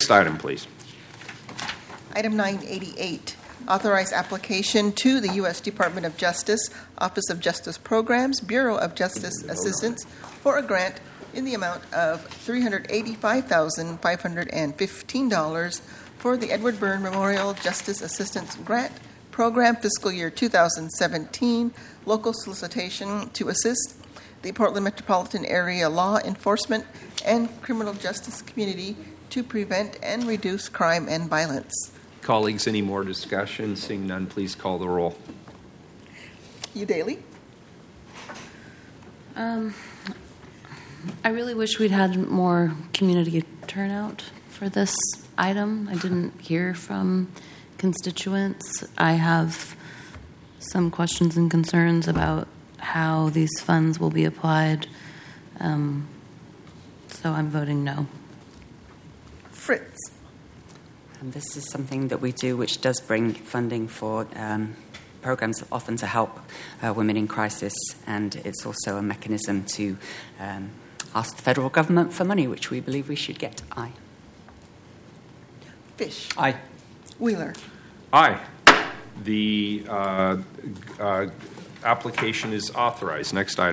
Next item, please. Item 988, authorize application to the U.S. Department of Justice, Office of Justice Programs, Bureau of Justice Assistance for a grant in the amount of $385,515 for the Edward Byrne Memorial Justice Assistance Grant Program Fiscal Year 2017 local solicitation to assist the Portland metropolitan area law enforcement and criminal justice community to prevent and reduce crime and violence. Colleagues, any more discussion? Seeing none, please call the roll. Daly? I really wish we'd had more community turnout for this item. I didn't hear from constituents. I have some questions and concerns about how these funds will be applied. So I'm voting no. Fritz? And this is something that we do which does bring funding for programs often to help women in crisis, and it's also a mechanism to ask the federal government for money, which we believe we should get. Aye. Fish? Aye. Wheeler? Aye. The application is authorized. Next item.